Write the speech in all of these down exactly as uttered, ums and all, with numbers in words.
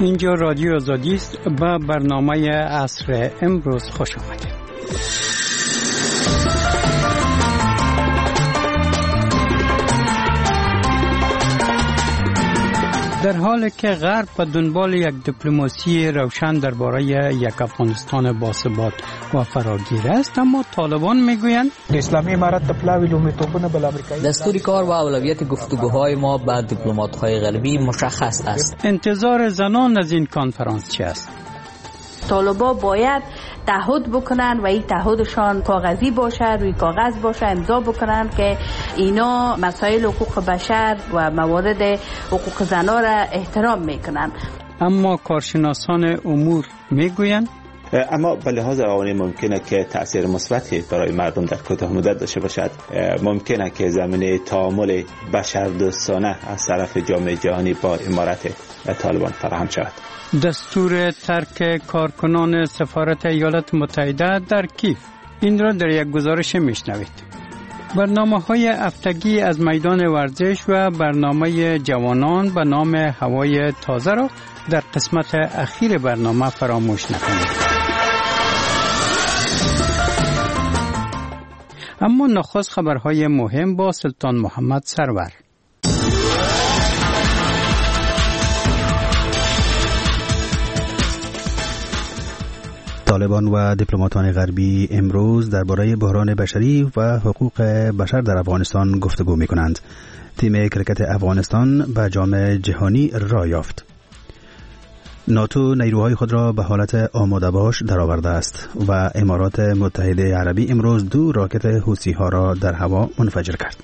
اینجا رادیو آزادی است. با برنامه عصر امروز خوش آمدید. در حالی که غرب به دنبال یک دیپلماسی روشن درباره یک افغانستان باثبات و فراگیر است، اما طالبان میگویند اسلامی امارت پلاوی لومړیتوبونه بل امریکایی دستور کار و اولویت گفتگوهای ما با دیپلمات‌های غربی مشخص است. انتظار زنان از این کنفرانس چه است؟ طالبا باید تعهد بکنن و این تعهدشان کاغذی باشه، روی کاغذ باشه، امضا بکنن که اینا مسائل حقوق بشر و موارد حقوق زنان را احترام میکنن. اما کارشناسان امور میگویند اما به لحاظ روانی ممکنه که تأثیر مثبتی برای مردم در کوتاه مدت داشته باشد. ممکنه که زمینه تعامل بشردوستانه از طرف جامعه جهانی با امارت طالبان فراهم شود. دستور ترک کارکنان سفارت ایالات متحده در کیف، این را در یک گزارش میشنوید. برنامه‌های هفتگی از میدان ورزش و برنامه جوانان به نام هوای تازه را در قسمت اخیر برنامه فراموش نکنید. اما نخست خبرهای مهم با سلطان محمد سرور. طالبان و دیپلماتان غربی امروز درباره بحران بشری و حقوق بشر در افغانستان گفتگو می کنند. تیم کرکت افغانستان به جام جهانی راه یافت. ناتو نیروهای خود را به حالت آماده باش درآورده است و امارات متحده عربی امروز دو راکت حوثی ها را در هوا منفجر کرد.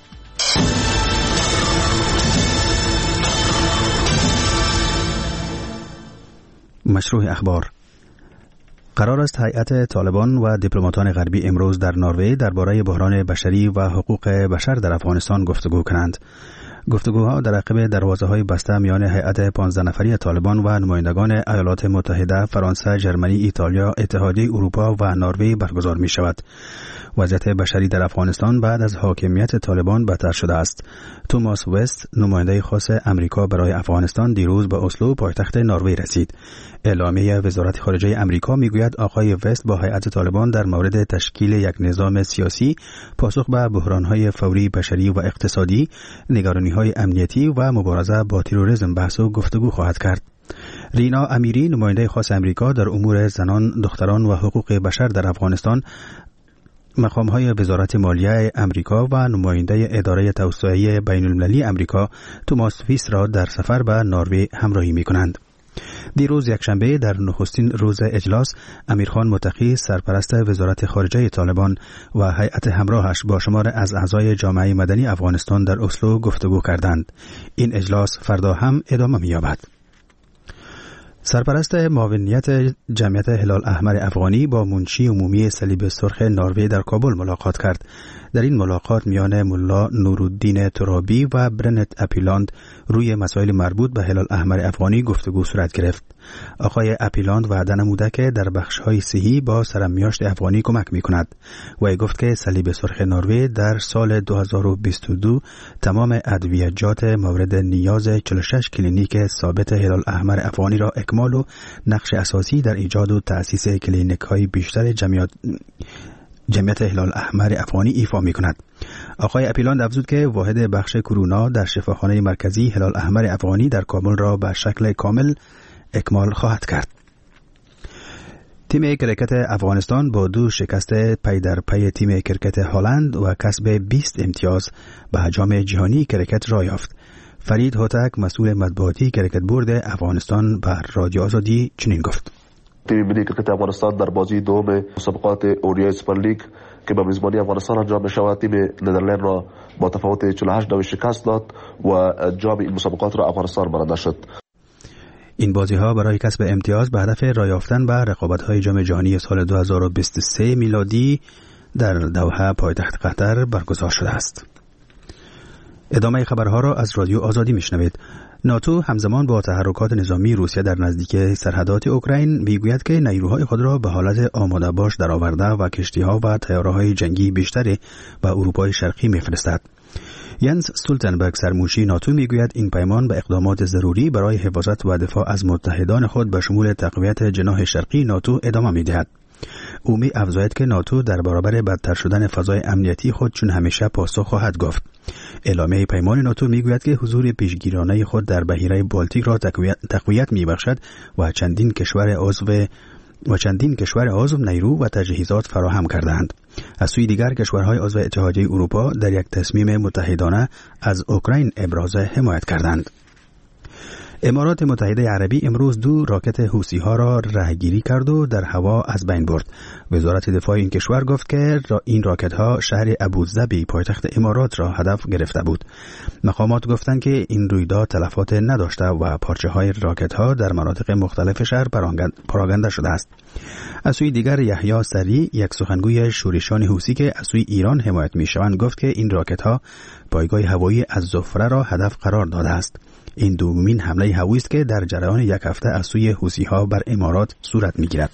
مشروع اخبار. قرار است هیئت طالبان و دیپلماتان غربی امروز در نروژ درباره بحران بشری و حقوق بشر در افغانستان گفتگو کنند. گفتگوها در عقب دروازه‌های بسته میان هیئت پانزده نفری طالبان و نمایندگان ایالات متحده، فرانسه، ژرمنی، ایتالیا، اتحادیه اروپا و نروژ برگزار می شود. وضعیت بشری در افغانستان بعد از حاکمیت طالبان بدتر شده است. توماس وست، نماینده خاص امریکا برای افغانستان، دیروز به اسلو پایتخت نروژ رسید. اعلامیه وزارت خارجه امریکا میگوید آقای وست با هیئت طالبان در مورد تشکیل یک نظام سیاسی پاسخ به بحران‌های فوری بشری و اقتصادی، نگرانی‌های امنیتی و مبارزه با تروریسم بحث و گفتگو خواهد کرد. رینا امیری، نماینده خاص امریکا در امور زنان، دختران و حقوق بشر در افغانستان، مقام‌های وزارت مالیه امریکا و نماینده اداره توسعه بین‌المللی امریکا توماس ویس را در سفر به نروژ همراهی می‌کنند. دیروز یکشنبه در نخستین روز اجلاس، امیرخان متقی، سرپرست وزارت خارجه طالبان و هیئت همراهش با شمار از اعضای جامعه مدنی افغانستان در اسلو گفتگو کردند. این اجلاس فردا هم ادامه می‌یابد. سرپرست معاونیت جمعیت هلال احمر افغانی با منشی عمومی صلیب سرخ نروژ در کابل ملاقات کرد. در این ملاقات میان ملا نورالدین ترابی و برنت اپیلاند روی مسائل مربوط به هلال احمر افغانی گفتگو صورت گرفت. آقای اپیلاند وعده نموده که در بخش‌های صحی با سرمیاشت افغانی کمک می‌کند و گفت که صلیب سرخ نروژ در سال دو هزار و بیست و دو تمام ادویه‌جات مورد نیاز چهل و شش کلینیک ثابت هلال احمر افغانی را اکمال و نقش اساسی در ایجاد و تأسیس کلینیک‌های بیشتر جمعیت جمعیت هلال احمر افغانی ایفا می کند. آقای اپیلاند افزود که واحد بخش کرونا در شفاخانه مرکزی هلال احمر افغانی در کابل را به شکل کامل اکمال خواهد کرد. تیم کرکت افغانستان با دو شکست پی در پی تیم کرکت هلند و کسب بیست امتیاز به جام جهانی کرکت راه یافت. فرید هوتک، مسئول مطبوعاتی کرکت بورد افغانستان، بر رادیو آزادی چنین گفت: تیم ملی کرکت افغانستان در بازی دوم مسابقات اوریای سوپر لیگ که به میزبانی افغانستان انجام می‌شود، تیم ندرلند را با تفاوت چهل و هشت نوع شکست داد و جام این مسابقات را افغانستان برنده شد. این بازی‌ها برای کسب امتیاز به هدف راه یافتن به رقابت‌های جام جهانی سال دو هزار و بیست و سه میلادی در دوحه پایتخت قطر برگزار شده است. ادامه خبرها را از رادیو آزادی میشنوید. ناتو همزمان با تحرکات نظامی روسیه در نزدیکی سرحدات اوکراین میگوید که نیروهای خود را به حالت آماده باش درآورده و کشتی‌ها و طیاره‌های جنگی بیشتری به اروپای شرقی میفرستد. ینس استولتنبرگ سرموشی ناتو میگوید این پیمان به اقدامات ضروری برای حفاظت و دفاع از متحدان خود به شمول تقویت جناح شرقی ناتو ادامه میدهد. او می افزاید که ناتو در برابر بدتر شدن فضای امنیتی خود چون همیشه پاسخ خواهد گفت. اعلامیه پیمان ناتو میگوید که حضور پیشگیرانه خود در بحیره بالتیک را تقویت میبخشد و چندین کشور عضو و چندین کشور عضو نیرو و تجهیزات فراهم کردند. از سوی دیگر کشورهای عضو اتحادیه اروپا در یک تصمیم متحدانه از اوکراین ابراز حمایت کردند. امارات متحده عربی امروز دو راکت حوثی ها را رهگیری کرد و در هوا از بین برد. وزارت دفاع این کشور گفت که این راکت ها شهر ابوظبی پایتخت امارات را هدف گرفته بود. مقامات گفتند که این رویداد تلفات نداشته و پارچه های راکت ها در مناطق مختلف شهر پراگنده شده است. از سوی دیگر یحیی سری، یک سخنگوی شورشان حوثی که از سوی ایران حمایت می‌شوند، گفت که این راکت ها پایگاه هوایی الزفره را هدف قرار داده است. این دومین حمله هوایی است که در جریان یک هفته از سوی حوثی‌ها بر امارات صورت می‌گیرد.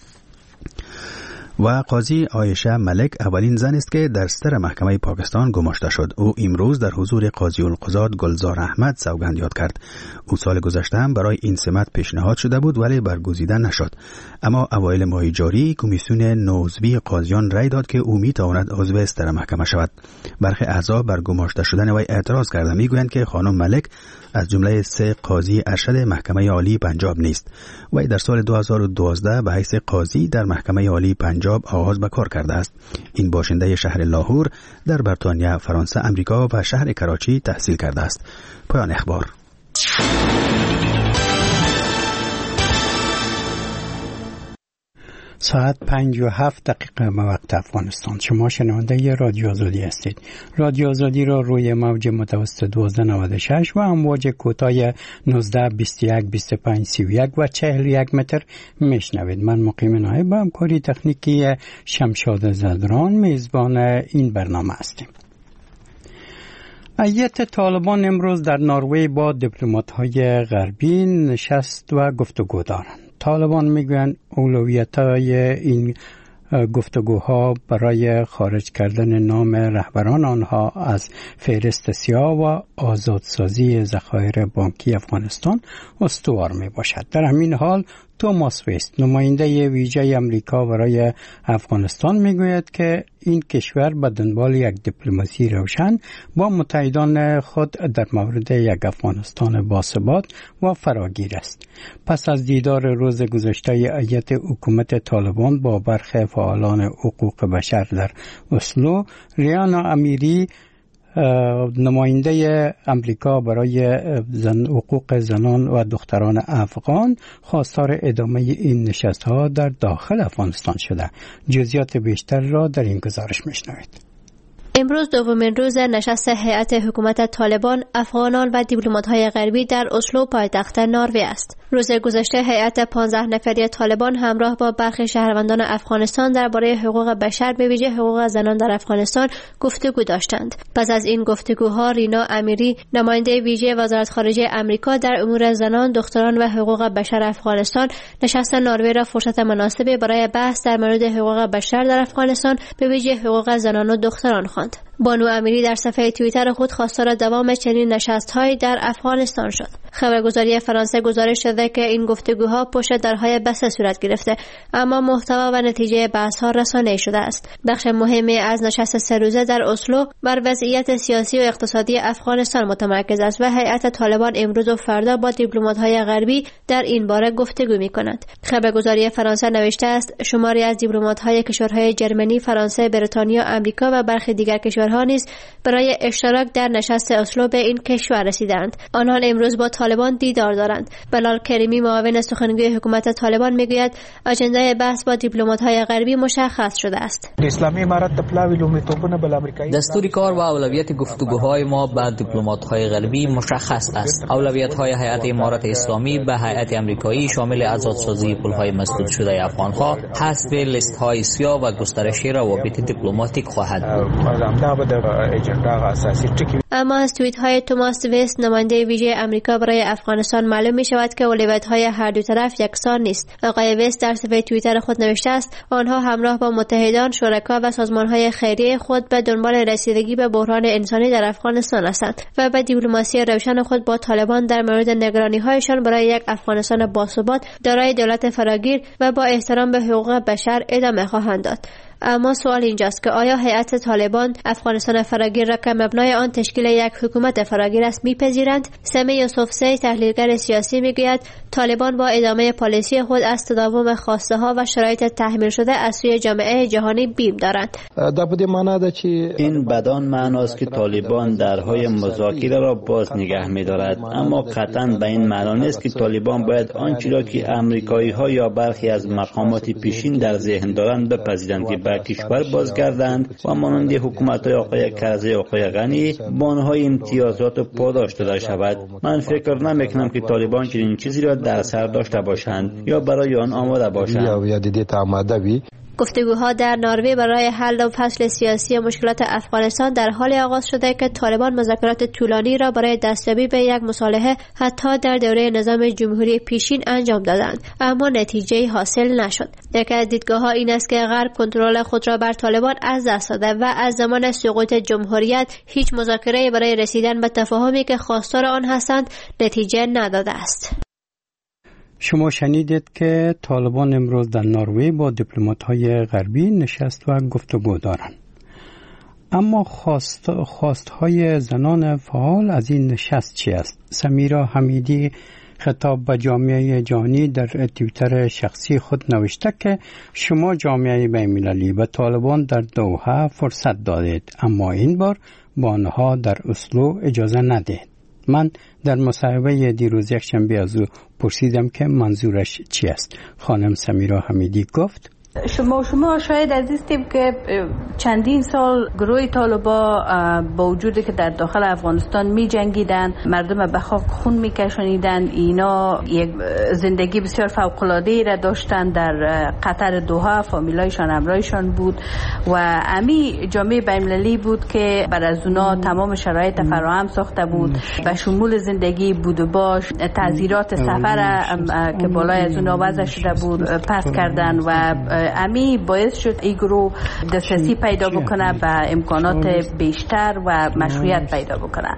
و قاضی عایشه ملک اولین زن است که در صدر محکمه پاکستان گماشته شد. او امروز در حضور قاضی القضات گلزار احمد سوگند یاد کرد. او سال گذشته هم برای این سمت پیشنهاد شده بود ولی برگزیده نشد. اما اوایل ماه جاری کمیسیون نوعضوی قاضیان رأی داد که او میتواند عضو صدر محکمه شود. برخی اعضا بر گماشته شدن وی اعتراض کرده، میگویند که خانم ملک از جمله سه قاضی ارشد محکمه عالی پنجاب نیست. وی در سال دو هزار و دوازده به حیث قاضی در محکمه عالی پنجاب آغاز به کار کرده است. این باشنده شهر لاهور در بریتانیا، فرانسه، امریکا و شهر کراچی تحصیل کرده است. پایان اخبار. ساعت پنج و هفت دقیقه به وقت افغانستان. شما شنونده رادیو آزادی هستید. رادیو آزادی را روی موج متوسط دوازده نود و شش و امواج کوتاه نوزده بیست و یک بیست و پنج سی و یک و چهل و یک متر میشنوید. من مقیم نایب با همکاری تکنیکی شمشاد زدران میزبان این برنامه هستیم. هیئت طالبان امروز در نروژ با دیپلمات‌های غربی نشست و گفتگو دارند. طالبان میگویند اولویت‌های این گفتگوها برای خارج کردن نام رهبران آنها از فهرست سیاه و آزادسازی ذخایر بانکی افغانستان استوار می باشد. در همین حال توماس ویست، نماینده ویژه امریکا برای افغانستان، میگوید که این کشور به دنبال یک دیپلماسی روشن با متحدان خود در مورد یک افغانستان باثبات و فراگیر است. پس از دیدار روز گذشته هیئت حکومت طالبان با برخی فعالان حقوق بشر در اسلو، ریانا امیری، نماینده امریکا برای زن حقوق زنان و دختران افغان، خواستار ادامه این نشست‌ها در داخل افغانستان شده. جزئیات بیشتر را در این گزارش می‌شنوید. امروز دومین روز نشست هیئت حکومت طالبان، افغانان و دیپلمات‌های غربی در اسلو پایتخت نروژ است. روز گذشته هیئت پانزده نفری طالبان همراه با برخی شهروندان افغانستان درباره حقوق بشر به ویژه حقوق زنان در افغانستان گفتگو داشتند. پس از این گفتگوها رینا امیری، نماینده ویژه وزارت خارجه آمریکا در امور زنان، دختران و حقوق بشر افغانستان، نشست نروژ را فرصت مناسبی برای بحث در مورد حقوق بشر در افغانستان به ویژه حقوق زنان و دختران خواند. بانو امیری در صفحه توییتر خود خواستار دوام چنین نشست‌هایی در افغانستان شد. خبرگزاری فرانسه گزارش داده که این گفتگوها پشت درهای بسته صورت گرفته، اما محتوا و نتیجه بحث‌ها رسانه‌ای شده است. بخش مهمی از نشست سه روزه در اسلو بر وضعیت سیاسی و اقتصادی افغانستان متمرکز است و هیئت طالبان امروز و فردا با دیپلمات‌های غربی در این باره گفتگو می‌کند. خبرگزاری فرانسه نوشته است شماری از دیپلمات‌های کشورهای جرمنی، فرانسه، بریتانیا، آمریکا و برخی دیگر کشورها نیز برای اشتراک در نشست اسلو به این کشور رسیدند. آنها امروز با طالبان دیدار دارند. بلال کریمی، معاون سخنگوی حکومت طالبان، میگوید اجنده بحث با دیپلمات‌های غربی مشخص شده است. اسلامی امارات تپلاوی لومړیتوبونه بل امریکایي دستور کار و اولویت گفتگوهای ما با دیپلمات‌های غربی مشخص است. اولویت‌های هیئت امارات اسلامی به هیئت آمریکایی شامل آزادسازی پول‌های مسدود شده افغان‌ها، حذف لیست‌های سیاه و گسترش روابط دیپلماتیک خواهد بود. به د اجنډا اساسي ټکی. اما از توییت های توماس ویست نماینده ویژه امریکا برای افغانستان معلوم می شود که اولویت‌های هر دو طرف یکسان نیست. آقای ویست در صفحه توییتر خود نوشته است آنها همراه با متحدان، شرکا و سازمان‌های خیریه خود به دنبال رسیدگی به بحران انسانی در افغانستان هستند و به دیپلماسی روشن خود با طالبان در مورد نگرانی‌هایشان برای یک افغانستان باثبات دارای دولت فراگیر و با احترام به حقوق بشر ادامه خواهند داد. اما سوال اینجاست که آیا هیئت طالبان افغانستان فراگیر را که مبنای آن تشکیل یک حکومت فراگیر است میپذیرند؟ سمی یوسفزی تحلیلگر سیاسی میگوید طالبان با ادامه پالیسی خود از تداوم خواسته ها و شرایط تحمیل شده از سوی جامعه جهانی بیم دارند. این بدان معناست که طالبان درهای مذاکره را باز نگه می‌دارد، اما قطعاً به این معنا نیست که طالبان باید آنچه را که آمریکایی ها یا برخی از مقامات پیشین در ذهن دارند بپذیرند که به کشور بازگردند و مانند حکومت‌های آقای کرزی و آقای غنی با آنها امتیازات پاداش داده شود. من فکر نمی‌کنم که طالبان چنین چیزی را در سر داشته باشند یا برای آن آماده باشند. گفتگوها در نروژ برای حل فصل سیاسی مشکلات افغانستان در حال آغاز شده که طالبان مذاکرات طولانی را برای دستیابی به یک مصالحه حتی در دوره نظام جمهوری پیشین انجام دادند، اما نتیجه حاصل نشد. یکی از دیدگاه‌ها این است که غرب کنترل خود را بر طالبان از دست داده و از زمان سقوط جمهوریت هیچ مذاکره‌ای برای رسیدن به تفاهمی که خواستار آن هستند نتیجه نداده است. شما شنیدید که طالبان امروز در نروژ با دیپلمات‌های غربی نشست و گفتگو دارند. اما خواست خواست‌های زنان فعال از این نشست چی است؟ سمیرا حمیدی خطاب به جامعه جهانی در توییتر شخصی خود نوشته که شما جامعه بین‌المللی به طالبان در دوحه فرصت دادید، اما این بار با آنها در اسلو اجازه ندهید. من در مصاحبه دیروز یک شنبه از او پرسیدم که منظورش چی است. خانم سمیرا حمیدی گفت شما شما شاید عزیزیم که چندین سال گروه طالبا با وجودی که در داخل افغانستان می جنگیدن، مردم به خاک خون می کشانیدن، اینا یک زندگی بسیار فوق العاده را داشتن در قطر دوحه، فامیلایشان همراهشان بود و امی جامعه بین‌المللی بود که بر از اونا تمام شرایط فراهم ساخته بود و شمول زندگی بود و باش، تعزیرات سفر که بالای از اونا وضع شده بود پس کردن و امی باعث شد این گروه دسترسی پیدا بکنه به امکانات بیشتر و مشروعیت پیدا بکنه.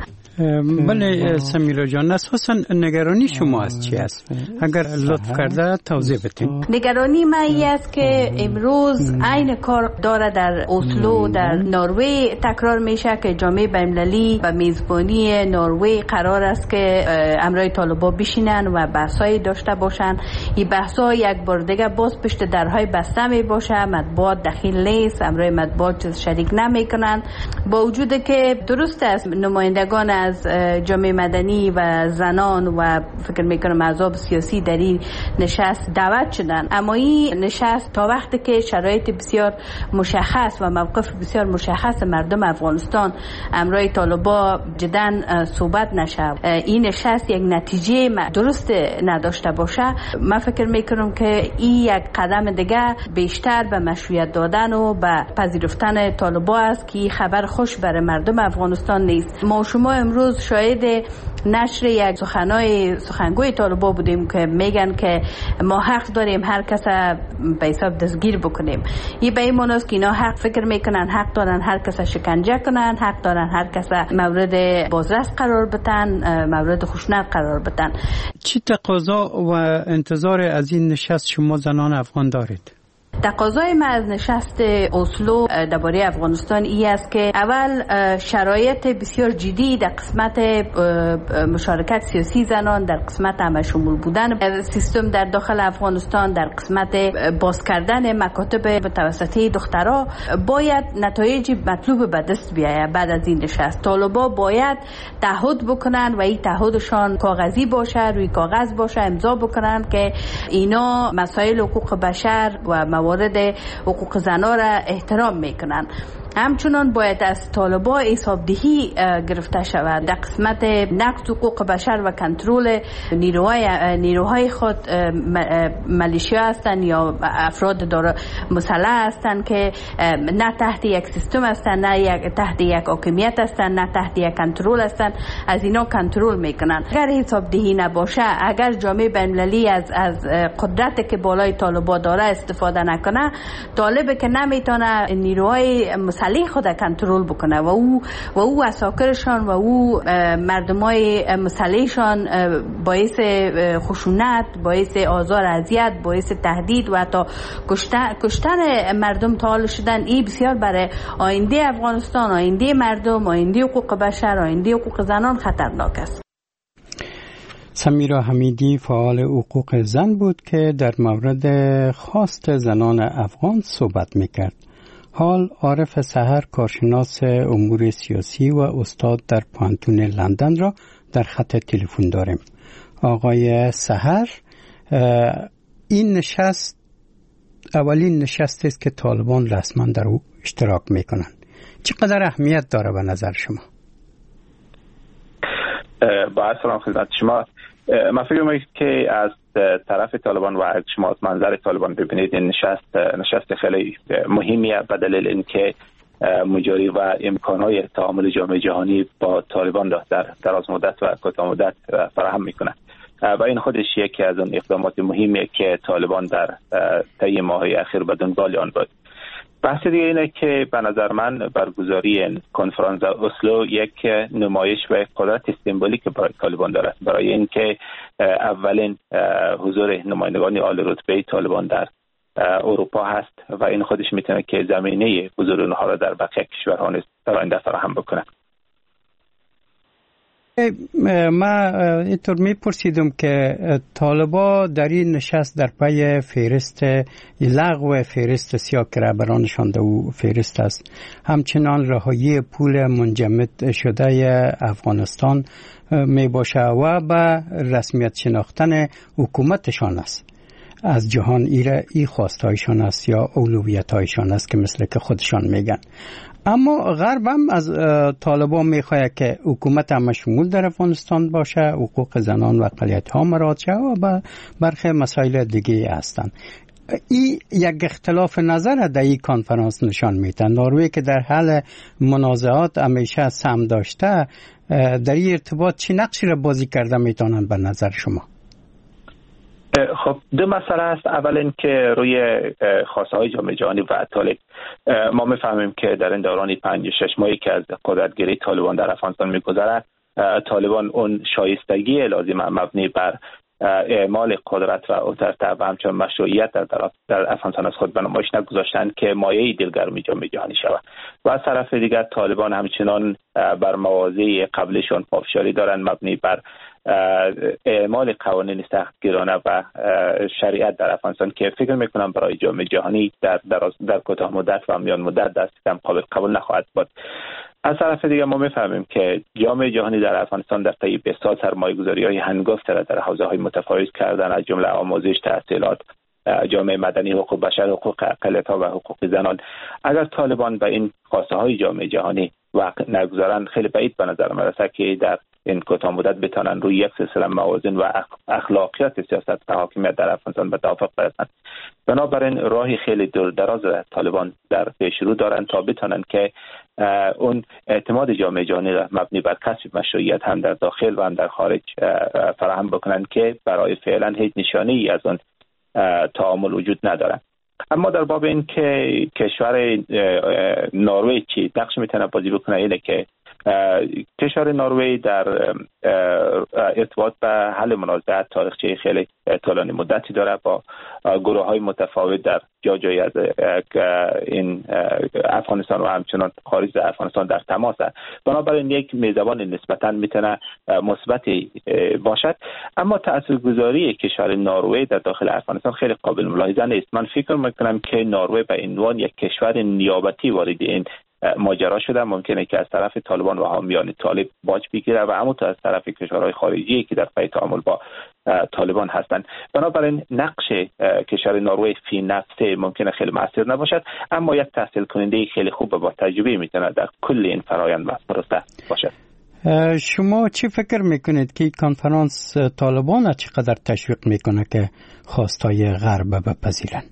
بله سمیرا جان، اساسا نگرانی شما از چی است؟ اگر لطف کرده توضیح بدین. نگرانی من این است که امروز عین کار داره در اسلو در نروژ تکرار میشه که جامعه بین‌المللی و میزبانی نروژ قرار است که همراه طالبان بشینن و بحث‌های داشته باشن. این بحث‌ها یک بار دیگه باز پشت درهای بسته می باشه، مطبوعات دخیل نیست، همراه مطبوعات شریک نمیکنن، با وجود که درست است نمایندگان از جامعه مدنی و زنان و فکر میکنم احزاب سیاسی در این نشست دعوت شدن، اما این نشست تا وقتی که شرایط بسیار مشخص و موقف بسیار مشخص مردم افغانستان همراه طالبان جداً صحبت نشه، این نشست یک نتیجه درست نداشته باشه، من فکر میکنم که این یک قدم دیگه بیشتر به مشروعیت دادن و به پذیرفتن طالبان است که خبر خوش برای مردم افغانستان نیست. ما شما امروز شاهد نشر یک سخنای سخنگوی طالبان بودیم که میگن که ما حق داریم هر کس به حساب دستگیر بکنیم. این به این معناست که اینا حق فکر میکنن حق دارن هر کس شکنجه کنن، حق دارن هر کس مورد بازرس قرار بدن، مورد خشونت قرار بدن. چی تقاضا و انتظار از این نشست شما زنان افغان دارید؟ تقاضای ما از نشست اسلو درباره افغانستان ای است که اول شرایط بسیار جدی در قسمت مشارکت سیاسی زنان، در قسمت همه شمول بودن سیستم در داخل افغانستان، در قسمت باز کردن مکاتب توسطی دخترها باید نتایج مطلوب به دست بیاید. بعد از این نشست طالبا باید تعهد بکنن و این تعهدشان کاغذی باشه، روی کاغذ باشه، امضا بکنن که اینا مسائل حقوق بشر و موارد حقوق زنان را احترام میکنن. همچنان باید از طالبان حسابدهی گرفته شود در قسمت نقض حقوق بشر و کنترل نیروهای نیروهای خود، ملیشیا هستند یا افراد داره مسلح هستند که نه تحت یک سیستم هستند، نه یک تحت یک حاکمیت هستند، نه تحت یک کنترل هستند، از اینا کنترل میکنن. اگر حسابدهی نباشه، اگر جامعه بین‌المللی از از قدرتی که بالای طالبان داره استفاده نکنه، طالب که نمیتونه نیروهای مسلح خود کنترل بکنه و او و او اساکرشان و او مردمای مسلحشان باعث خشونت، باعث آزار اذیت، باعث تهدید و حتی کشتن کشتن مردم تا شدن. این بسیار برای آینده افغانستان، آینده مردم، آینده حقوق بشر، آینده حقوق زنان خطرناک است. سمیرا حمیدی فعال حقوق زن بود که در مورد خواست زنان افغان صحبت میکرد. حال عارف سحر، کارشناس امور سیاسی و استاد در پانتون لندن را در خط تلفن داریم. آقای سحر، این نشست اولین نشست است که طالبان رسما در او اشتراک میکنند. چقدر اهمیت داره به نظر شما؟ با سلام خدمت شما. من فکر می‌کنم که از طرف طالبان و از شما از منظر طالبان ببینید این نشست نشست خیلی مهمیه به دلیل اینکه مجاری و امکانات تعامل جامعه جهانی با طالبان را در دراز مدت و کوتاه مدت فراهم میکنه و این خودش یکی از اون اقدامات مهمیه که طالبان در طی ماه‌های اخیر به دنبال آن بود. بحث دیگه اینه که به نظر من برگزاری کنفرانس اسلو یک نمایش و قدرت سمبولیک برای طالبان دارد، برای اینکه اولین حضور نمایندگان عالی رتبه طالبان در اروپا هست و این خودش میتونه که زمینه حضور اونها را در بقیه کشورها نیز در آینده فراهم بکنه. ما اینطور میپرسیدم که طالبا در این نشست در پی فهرست لغو فهرست سیاه که رهبرانشان در او فهرست است، همچنان رهایی پول منجمد شده افغانستان می باشه و به رسمیت شناختن حکومتشان است از جهان. ایره ای خواستایشان است یا اولویتایشان است که مثل که خودشان میگن. اما غرب هم از طالبان میخواد که حکومت هم شمول در افغانستان باشه، حقوق زنان و اقلیت ها مراعات شه و برخی مسائل دیگه هستند. این یک اختلاف نظر در این کنفرانس نشان میده. نروژ که در حال منازعات همیشه سهم داشته، در این ارتباط چه نقشی را بازی کرده میتونن به نظر شما؟ خب دو مسئله است. اول این که روی خواسته های جامعه جهانی و طالب ما میفهمیم که در این دوران پنج شش ماهی که از قدرتگیری طالبان در افغانستان میگذره، طالبان اون شایستگی لازم مبنی بر اعمال قدرت و اوترته و همچنین مشروعیت در, در افغانستان از خود به نمایش نگذاشتن که مایه دلگرمی جامعه جهانی شود و از طرف دیگر طالبان همچنان بر مواضع قبلشون پافشاری دارن مبنی بر اعمال قوانین سختگیرانه و شریعت در افغانستان که فکر میکنم برای جامعه جهانی در در, در کوتاه مدت و میان مدت دست کم قابل قبول نخواهد بود. از طرف دیگر ما میفهمیم که جامعه جهانی در افغانستان در طی بیست سال سرمایه‌گذاری‌های هنگفت را در حوزه‌های متفاوت کردن، از جمله آموزش، تحصیلات، جامعه مدنی، حقوق بشر، حقوق اقلیت‌ها و حقوق زنان. اگر طالبان به این خواسته‌های جامعه جهانی وقت نگذارند، خیلی بعید به نظر می‌رسد که در این کوتاه مدت بتوانند روی یک سلسله موازین و اخلاقیات سیاست و حاکمیت در افغانستان به توافق برسند. بنابراین راهی خیلی دور دراز طالبان در پیش رو دارند تا بتوانند که اون اعتماد جامعه جهانی را مبنی بر کسب مشروعیت هم در داخل و هم در خارج فراهم بکنند که برای فعلا هیچ نشانه‌ای از اون تعامل وجود ندارد. اما در باب این که کشور نروژ چی نقش میتونه بازی بکنه، اینه که کشور نروژ در ارتباط به حل منازعات تاریخچه خیلی طولانی مدتی داره، با گروه های متفاوت در جا جایی از این افغانستان و همچنان خارج از افغانستان در تماس است. بنابراین یک میزبان نسبتا میتونه مثبتی باشد. اما تاثیرگذاری کشور نروژ در داخل افغانستان خیلی قابل ملاحظه نیست. من فکر میکنم که نروژ به عنوان یک کشور نیابتی وارد این ماجرا شده، ممکنه که از طرف طالبان و حامیان طالب باج بگیره و همونطور از طرف کشورهای خارجی که در پی تعامل با طالبان هستند. بنابراین نقش کشور نروژ فی نفسه ممکنه خیلی مؤثر نباشد، اما یک تحصیل کننده خیلی خوب با تجربه میتونه در کل این فرآیند و پروسه باشد. شما چی فکر میکنید که کنفرانس طالبان چقدر تشویق میکنه که خواستای غرب بپذیرن؟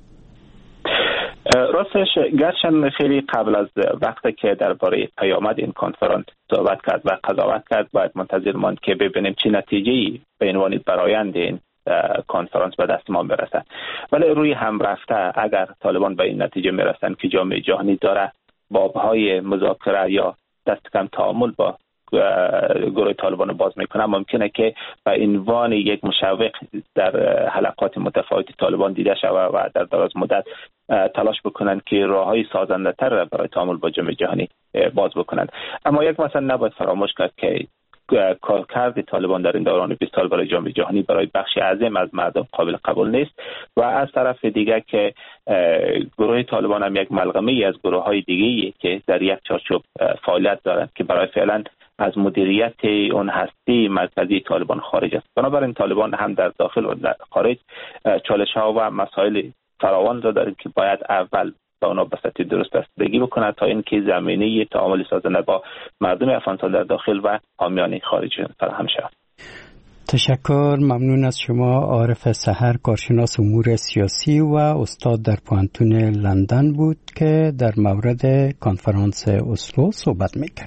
راستش گرچه خیلی قبل از وقتی که درباره پیامد این کنفرانس صحبت کرد و قضاوت کرد، باید منتظر ماند که ببینیم چه نتیجه‌ای به عنوان برآیند این کنفرانس به دست ما برسه. ولی روی هم رفته اگر طالبان به این نتیجه میرسن که جامعه جهانی داره بابهای مذاکره یا دست کم تعامل با گروه طالبان باز میکنه، ممکنه که به عنوان یک مشوق در حلقات متفاوت طالبان دیده شود و در دراز مدت تلاش بکنند که راههای سازنده تر برای تعامل با جامعه جهانی باز بکنند. اما یک مثلا نباید فراموش کرد که کارکرد طالبان در این دوران بیست سال برای جامعه جهانی برای بخشی عظیم از مردم قابل قبول نیست و از طرف دیگر که گروه طالبان هم یک ملغمه ای از گروه های دیگه‌ای که در یک چارچوب فعالیت دارند که برای فعلا از مدیریت اون هسته مرکزی طالبان خارج است. بنابراین طالبان هم در داخل و در خارج چالش ها و مسائل فراوان را دارند که باید اول به اونا به سطح درست رسیدگی بکنه تا اینکه زمینه تعامل سازنده با مردم افغانستان در داخل و حامیان خارج فراهم شود. تشکر، ممنون از شما. عارف سحر، کارشناس امور سیاسی و استاد در پوهنتون لندن بود که در مورد کنفرانس اسلو صحبت میکرد.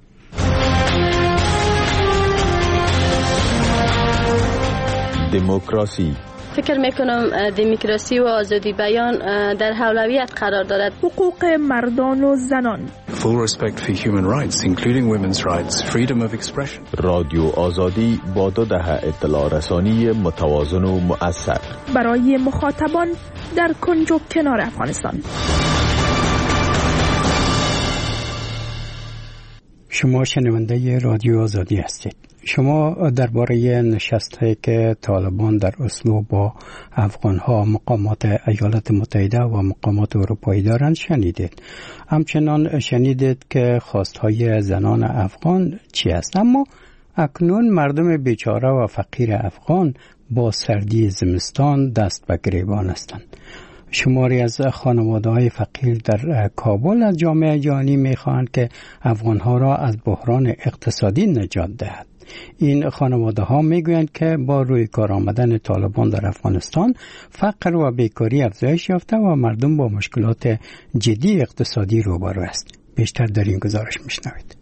دموکراسی. فکر میکنم دموکراسی و آزادی بیان در اولویت قرار دارد. حقوق مردان و زنان. Full respect for human rights including women's rights, freedom of expression. رادیو آزادی با دو دهه اطلاع رسانی متوازن و مؤثر برای مخاطبان در کنج و کنار افغانستان. شما شنونده رادیو آزادی هستید. شما درباره نشستی که طالبان در اسلو با افغانها مقامات ایالات متحده و مقامات اروپایی دارند شنیدید. همچنان شنیدید که خواستهای زنان افغان چی است. اما اکنون مردم بیچاره و فقیر افغان با سردی زمستان دست به گریبان هستند. شماری از خانواده‌های فقیر در کابل از جامعه جهانی می‌خواهند که افغان‌ها را از بحران اقتصادی نجات دهد. این خانواده‌ها می‌گویند که با روی کار آمدن طالبان در افغانستان فقر و بیکاری افزایش یافته و مردم با مشکلات جدی اقتصادی روبرو است. بیشتر در این گزارش می‌شنوید.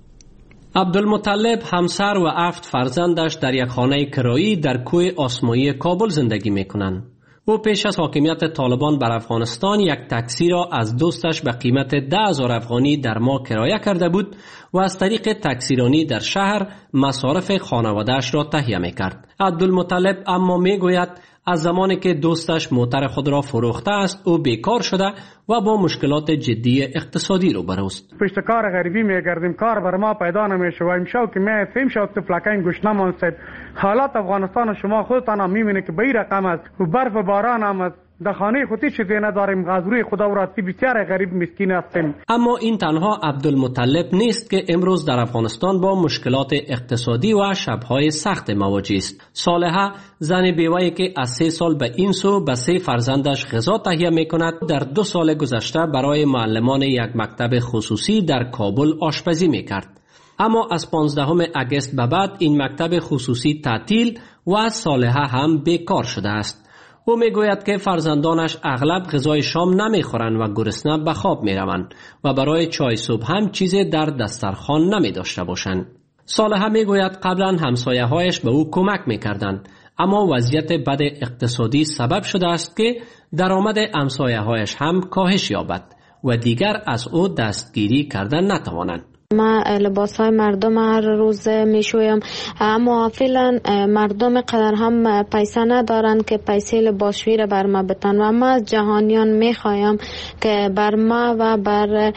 عبدالمطلب همسر و هفت فرزندش در یک خانه کرایی در کوه آسمایی کابل زندگی می‌کنند. او پیش از حاکمیت طالبان بر افغانستان یک تاکسی را از دوستش به قیمت ده هزار افغانی در ماه کرایه کرده بود و از طریق تاکسیرانی در شهر مصارف خانواده‌اش را تهیه می‌کرد. عبدالمطلب اما می‌گوید از زمانی که دوستش موتر خود را فروخته است او بیکار شده و با مشکلات جدی اقتصادی روبروست. پشت کار غریبی میگردیم، کار بر ما پیدا نمیشه و امشو که می فهم شد تو فلکین گوشنمان صاحب حالات افغانستان شما خودتان هم میبینید که به این رقم است و برف و باران هم است. در خانه خودی چیزی نداریم، از روی خدا و راستی بسیار غریب مسکین هستیم. اما این تنها عبدالمطلب نیست که امروز در افغانستان با مشکلات اقتصادی و شبهای سخت مواجه است. صالحه زن بیوه‌ای که از سه سال به این سو به سه فرزندش غذا تهیه میکند در دو سال گذشته برای معلمان یک مکتب خصوصی در کابل آشپزی میکرد. اما از پانزدهم اگست به بعد این مکتب خصوصی تعطیل و صالحه هم بیکار شده است. او میگوید که فرزندانش اغلب غذای شام نمیخورند و گرسنه به خواب میروند و برای چای صبح هم چیزی در دسترخوان نمی داشته باشند. صالحه میگوید قبلا همسایه‌هایش به او کمک میکردند اما وضعیت بد اقتصادی سبب شده است که درآمد همسایه‌هایش هم کاهش یابد و دیگر از او دستگیری کردن نتوانند. ما لباس های مردم هر روز میشویم اما فعلا مردم قدر هم پیسه ندارن که پیسه لباسشویی را بر ما بتن و ما از جهانیان میخوایم که بر ما و بر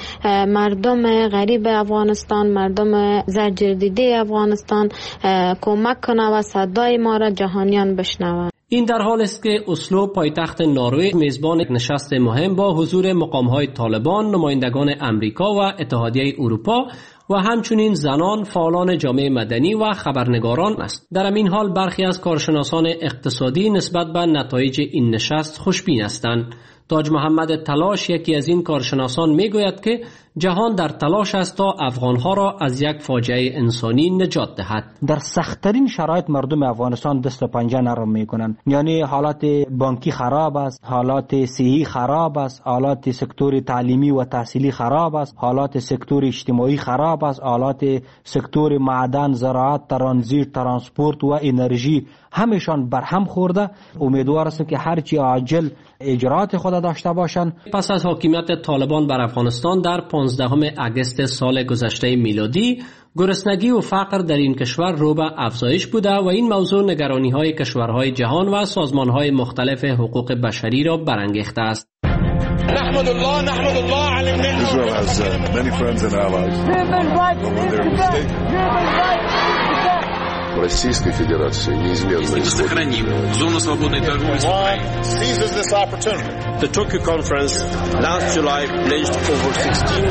مردم غریب افغانستان، مردم زرجردیده افغانستان کمک کنه و صدای ما را جهانیان بشنوند. این در حال است که اسلو پایتخت نروژ میزبان نشست مهم با حضور مقام‌های طالبان، نمایندگان امریکا و اتحادیه اروپا و همچنین زنان، فعالان جامعه مدنی و خبرنگاران است. در این حال برخی از کارشناسان اقتصادی نسبت به نتایج این نشست خوشبین هستند. تاج محمد تلاش یکی از این کارشناسان میگوید که جهان در تلاش است تا افغانها را از یک فاجعه انسانی نجات دهد. در سخت‌ترین شرایط مردم افغانستان دست و پنجه نرم میکنند. یعنی حالات بانکی خراب است، حالات صحی خراب است، حالات سکتور تعلیمی و تحصیلی خراب است، حالات سکتور اجتماعی خراب است، حالات سکتور معدن، زراعت، ترانزیت، ترانسپورت و انرژی همشان برهم خورده. امیدوار هستم که هرچی عاجل اجرات خود داشته باشند. پس از حاکمیت طالبان بر افغانستان در پانزدهم اگست سال گذشته میلادی، گرسنگی و فقر در این کشور رو به افزایش بوده و این موضوع نگرانی‌های کشورهای جهان و سازمان‌های مختلف حقوق بشری را برانگیخته است. نحمد الله نحمد الله علی النعمة. Israel has uh, many friends and allies. Российской Федерации неизменно сохраним зону свободной торговли с Украиной. Seizes this opportunity. The Tokyo conference last July pledged over sixteen.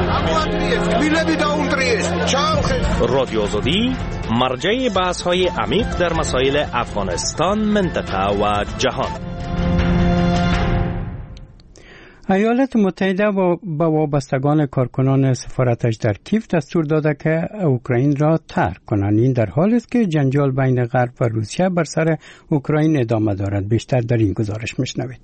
رادیو آزادی مرجع بحث‌های عمیق در مسائل افغانستان، منطقه و جهان. ایالات متحده با وابستگان کارکنان سفارتش در کیف دستور داده که اوکراین را ترک کنند. این در حالی است که جنجال بین غرب و روسیه بر سر اوکراین ادامه دارد. بیشتر در این گزارش میشنوید.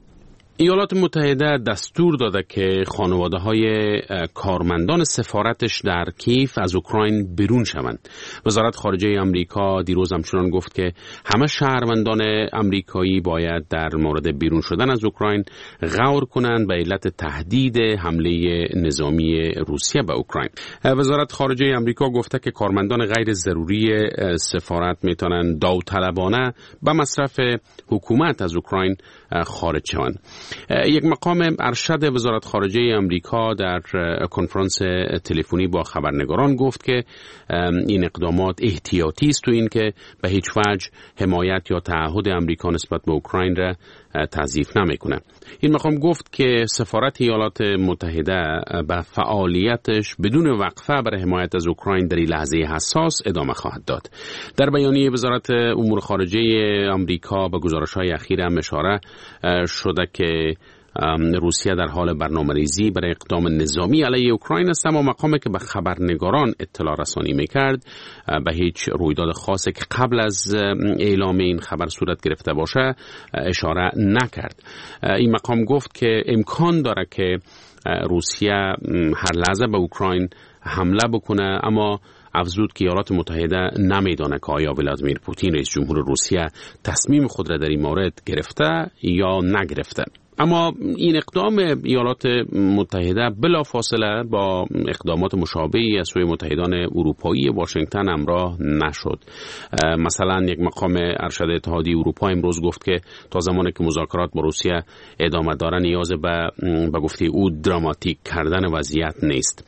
ایالات متحده دستور داده که خانواده‌های کارمندان سفارتش در کیف از اوکراین بیرون شوند. وزارت خارجه آمریکا دیروز همچنان گفت که همه شهروندان آمریکایی باید در مورد بیرون شدن از اوکراین غور کنند به علت تهدید حمله نظامی روسیه به اوکراین. وزارت خارجه آمریکا گفته که کارمندان غیر ضروری سفارت میتونن داوطلبانه به مصرف حکومت از اوکراین خارج شوند. یک مقام ارشد وزارت خارجه آمریکا در کنفرانس تلفنی با خبرنگاران گفت که این اقدامات احتیاطی است و این که به هیچ وجه حمایت یا تعهد آمریکا نسبت به اوکراین را تضعیف نمیکنه. این مقام گفت که سفارت ایالات متحده به فعالیتش بدون وقفه برای حمایت از اوکراین در این لحظه حساس ادامه خواهد داد. در بیانیه وزارت امور خارجه آمریکا به گزارش‌های اخیر هم اشاره شده که روسیه در حال برنامه‌ریزی برای اقدام نظامی علیه اوکراین است، اما مقامی که به خبرنگاران اطلاع رسانی میکرد به هیچ رویداد خاصی که قبل از اعلام این خبر صورت گرفته باشه اشاره نکرد. این مقام گفت که امکان داره که روسیه هر لحظه به اوکراین حمله بکنه، اما افزود که ایالات متحده نمیدونه که آیا ولادیمیر پوتین رئیس جمهور روسیه تصمیم خود را در این مورد گرفته یا نگرفته. اما این اقدام ایالات متحده بلافاصله با اقدامات مشابهی از سوی متحدان اروپایی واشنگتن همراه نشد. مثلا یک مقام ارشد اتحادیه اروپا امروز گفت که تا زمانی که مذاکرات با روسیه ادامه داره نیاز به به گفته او دراماتیک کردن وضعیت نیست.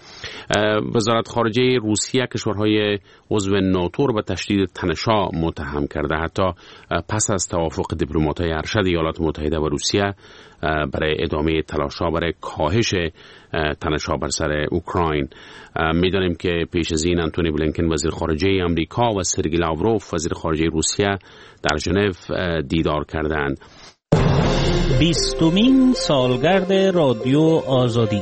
وزارت خارجه روسیه کشورهای عضو ناتو را به تشدید تنش‌ها متهم کرده. حتی پس از توافق دیپلمات‌های ارشد ایالات متحده و روسیه برای ادامه تلاش‌ها برای کاهش تنش‌ها بر سر اوکراین، می‌دانیم که پیش از این آنتونی بلینکن وزیر خارجه آمریکا و سرگئی لاوروف وزیر خارجه روسیه در ژنو دیدار کردند. بیستمین سالگرد رادیو آزادی.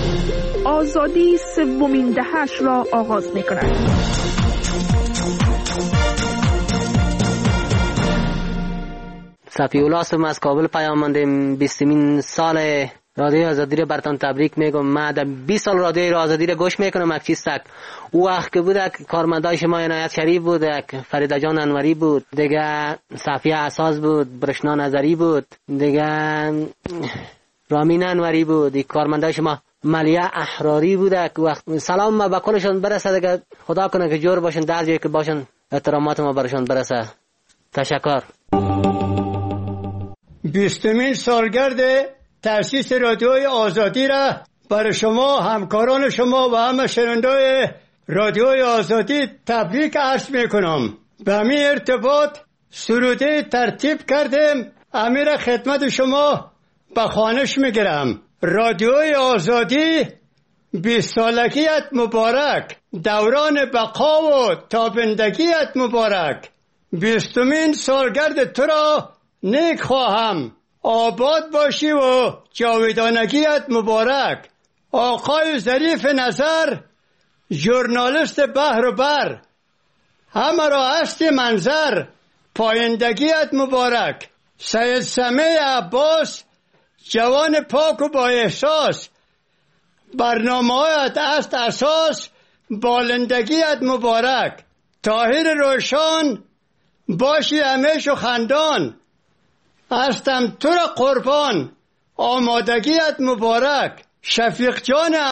آزادی سومین دهه‌اش را آغاز می‌کند. صفی‌الله هستم، از کابل پیام مندم. بیستمین سال رادیو آزادی را براتون تبریک میگم. من در بیست سال رادیو آزادی را گوش میکنم. یک چیز تک او وقت که بود کارمندای شما عنایت شریف بود، فریده جان انوری بود، دیگه صفیه اساس بود، برشنا نظری بود، دیگه رامین انوری بود، کارمندای شما ملیه احراری بود. وقت سلام ما به کلشون برسه، دیگه خدا کنه که جور باشن، در جایی که باشن احترامات ما برشون برسه. تشکر. بیستمین سالگرد تأسیس رادیوی آزادی را برای شما همکاران شما و همه شنوندای رادیوی آزادی تبریک عرض میکنم. به همین ارتباط سروده ترتیب کردیم، امیر خدمت شما به خوانش میگیرم. رادیوی آزادی بیست سالگیت مبارک، دوران بقا و تابندگیت مبارک. بیستمین سالگرد تو را نیک خواهم، آباد باشی و جاودانگیت مبارک. آقای ظریف نظر، ژورنالیست بحر و بر، همه را هستی منظر، پایندگیت مبارک. سید سمیع عباس، جوان پاک و با احساس، برنامه هایت است اساس، بالندگیت مبارک. طاهر روشان، باشی همیشه خندان، هستم تو را قربان، آمادگیت مبارک. شفیق جان